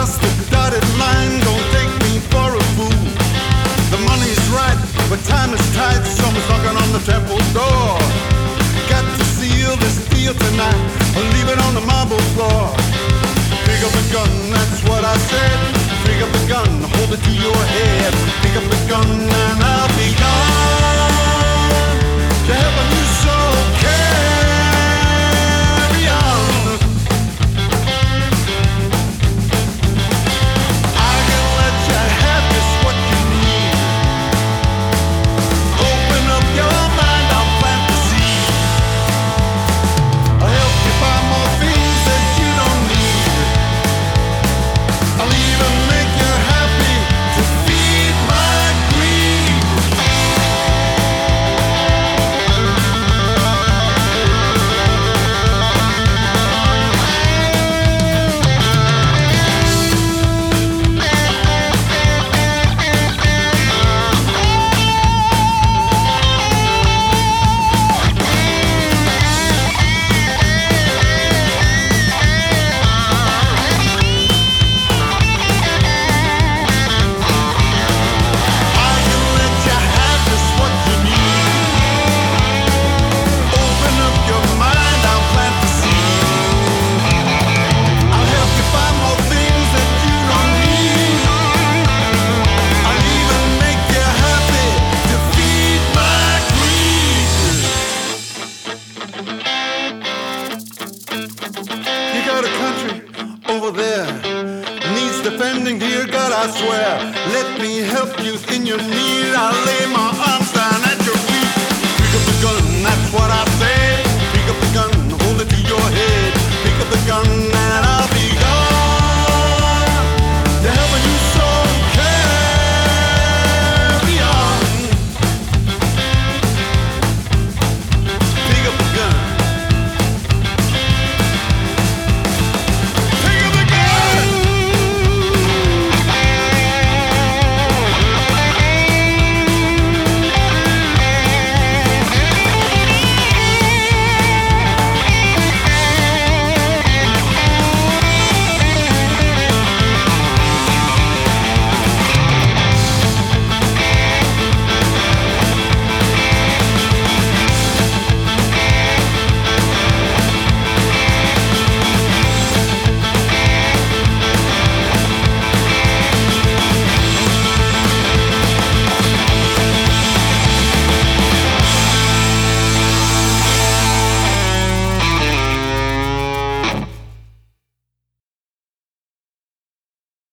cross the dotted line, don't take me for a fool. The money's right, but time is tight, someone's knocking on the temple door. Got to seal this deal tonight, or leave it on the marble floor. Pick up the gun, that's what I said. Pick up the gun, hold it to your head. Pick up the gun and I'll be gone to help a new soul carry on. I can let you have just what you need. Open up your mind, I'll plant the seed. I'll help you find more things that you don't need. I'll even make you happy to feed my greed. I can let you have just what you need. Open up your mind, I'll plant the seed. I'll help you find more things that you don't need. I'll even make you happy to feed my greed. You got a country over there, needs defending, dear God, I swear. Let me help you in your need. I'll lay my arms